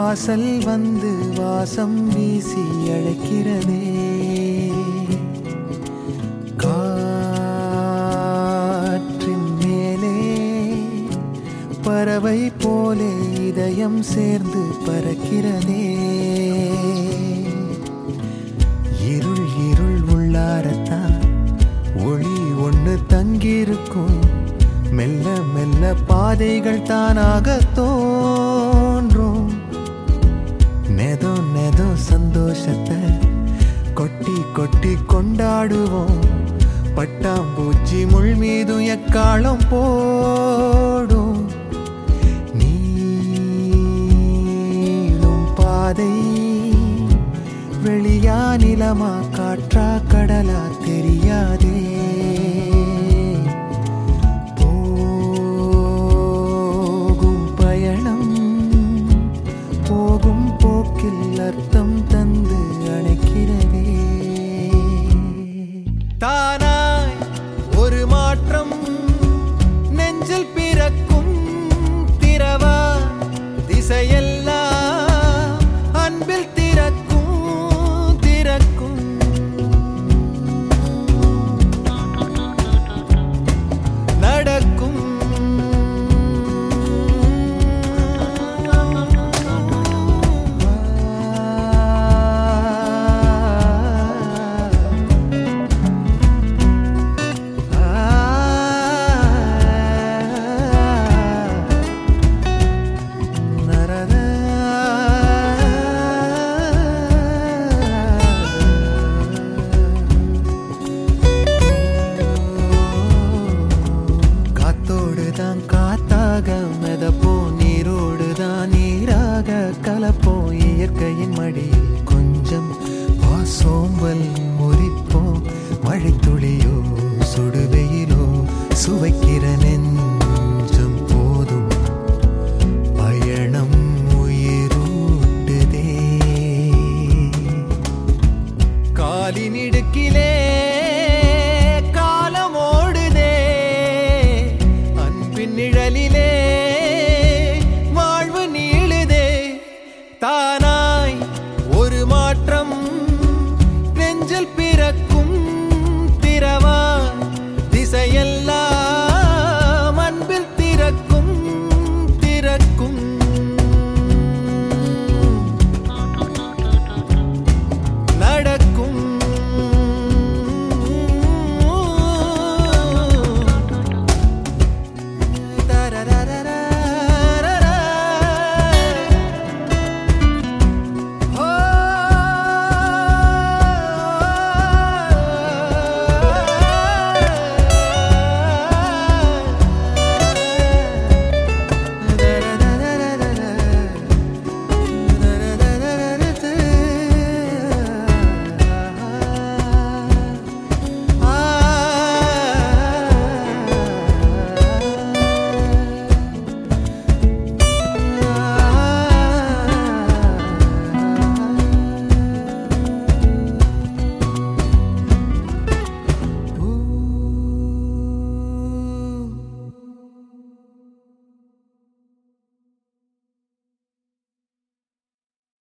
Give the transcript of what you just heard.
வாசல் வந்து வாசம் வீசி அழைக்கிறதே. காற்றின் மேலே பறவை போலே இதயம் சேர்ந்து பறக்கிறதே. இருள் இருள் உள்ளாரத்தான் ஒளி ஒன்று தங்கியிருக்கும். மெல்ல மெல்ல பாதைகள் தானாக தோன்றும். நெதோ நெதோ சந்தோஷத்தை கொட்டி கொட்டி கொண்டாடுவோம். பட்டாம்பூச்சி முள் மீதும் எக்காலம் போடும். நீளும் பாதை வெளியா நிலமா காற்றா கடலா தெரியாதே. போகும் போக்கில் அர்த்தம் தந்து அணைக்கிறதே. தானாய் ஒரு மாற்றம் நெஞ்சில் பிறக்கும். திரவா திசையெல்லாம் அன்பில் திறக்கும் திறக்கும். நடக்கும் காத்தாக மெதப்போம். நீரோடுதான் நீராக கலப்போம். இயற்கையின் மடியில் கொஞ்சம் சோம்பல் முறிப்போம். மழை துளியோ சுடுவெயிலோ சுவைக்கிற